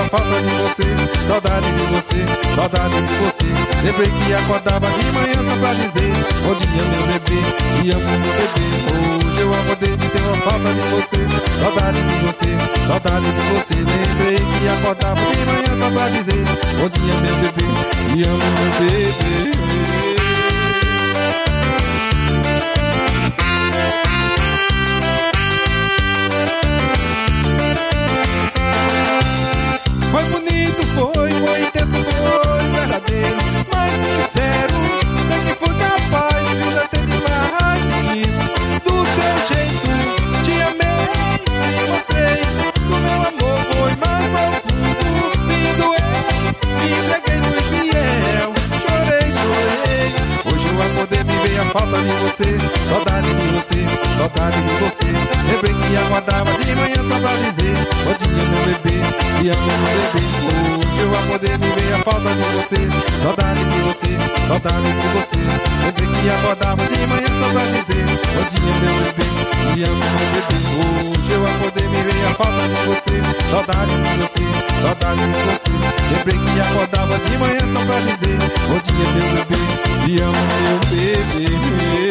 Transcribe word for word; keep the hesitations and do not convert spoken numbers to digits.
falta de você, saudade de você, saudade de você. Lembrei que acordava de manhã só pra dizer: bom dia meu bebê, te amo meu bebê. Hoje eu acordei de ter uma falta de você, saudade de você, saudade de você. Lembrei que acordava de manhã só pra dizer: bom dia meu bebê, te amo meu bebê. Foi bonito, foi, foi intenso, foi verdadeiro, mas sincero. Sei que fui capaz, fiz até demais disso. Do seu jeito, te amei, te mostrei. Do meu amor foi mais profundo. Me doei, me entreguei no infiel. Chorei, chorei. Hoje eu acordei, me veio a falta de você, saudade de você, saudade de você. Lembrei que acordava de manhã só pra dizer: bom dia meu bebê, te amo meu bebê. Hoje eu acordei, me veio a falta de você, saudade de você, saudade de você. Lembrei que acordava de manhã só pra dizer: bom dia meu bebê, te amo meu bebê. Hoje eu acordei, me veio a falta de você, saudade de você, saudade de você. Lembrei que acordava de manhã só pra dizer: bom dia meu bebê, te amo meu bebê.